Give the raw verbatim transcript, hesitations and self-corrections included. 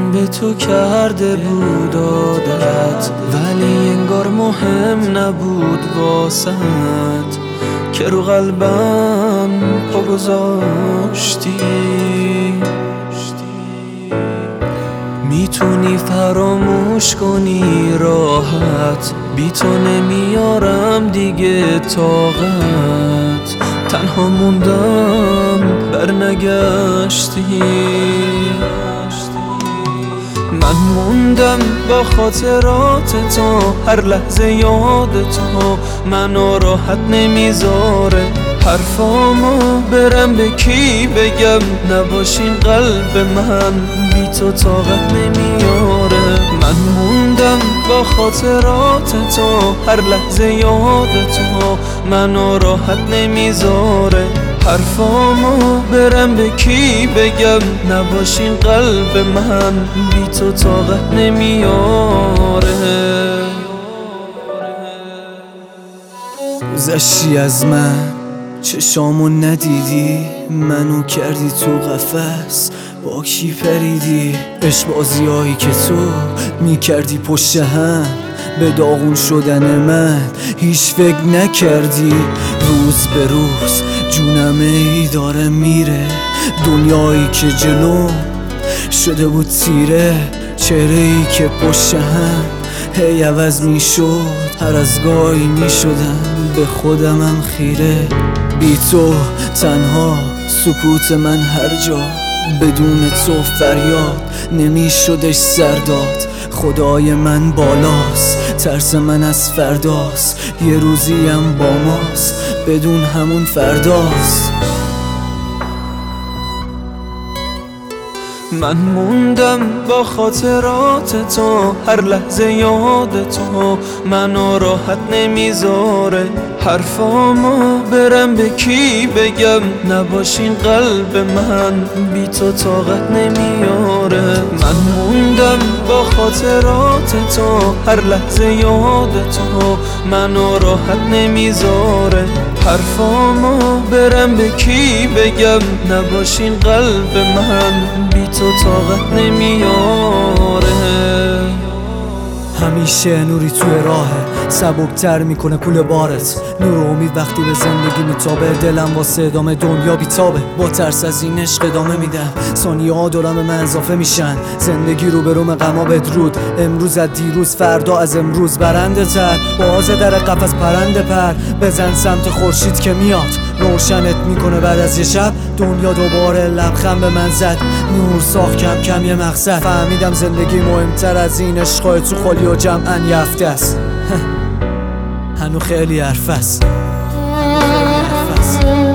به تو کرده بود عادت، ولی انگار مهم نبود واسط که رو قلبم پا گذاشتی. میتونی فراموش کنی راحت، بی تو نمیارم دیگه طاقت، تنها موندم برنگشتی. من موندم با خاطرات تو، هر لحظه یاد تو منو راحت نمیذاره. حرفامو برم به کی بگم، نباشین قلب من بی تو طاقت نمیاره. من موندم با خاطرات تو، هر لحظه یاد تو منو راحت نمیذاره. حرفامو برم به کی بگم، نباشین قلب من بی تو طاقت نمیاره. گذشتی از من، چشامو ندیدی، منو کردی تو قفس، با کی پریدی؟ عشق بازیایی که تو میکردی پشت هم، به داغون شدن من هیچ فکر نکردی. روز به روز جونم ای داره میره، دنیایی که جلو شده بود تیره. چهره ای که پشت هم هی عوض میشد، هر از گاهی میشدم به خودمم خیره. بی تو تنها سکوت من هر جا، بدون تو فریاد نمیشدش سرداد. خدای من بالاست، ترس من از فرداست، یه روزیم با ماست، بدون همون فرداست. من موندم با خاطرات تو، هر لحظه یاد تو منو راحت نمیذاره. حرفامو برم به کی بگم، نباشین قلب من بی تو طاقت نمیاره. من موندم با خاطرات تو، هر لحظه یاد تو منو راحت نمیذاره. حرفامو برم به کی بگم، نباشین قلب من بی تو طاقت نمیاره. همیشه نوری توی راهه، سبکتر میکنه کول بارت. نور و امید وقتی به زندگی میتابه، دلم واسه ادامه دنیا بیتابه. با ترس از این عشق ادامه میدم، ثانیه ها دورم من اضافه میشن. زندگی رو به روم غما بدرود، امروز از دیروز، فردا از امروز برنده تر. باز در قفس پرنده پر، بزن سمت خورشید که میاد، روشنت میکنه بعد از یه شب. دنیا دوباره لبخند به من زد، نور ساخت کم کم یه مقصد. فهمیدم زندگی مهمتر از این عشقای تو خالی و جمعن یه هفته است. هنو خیلی حرف است.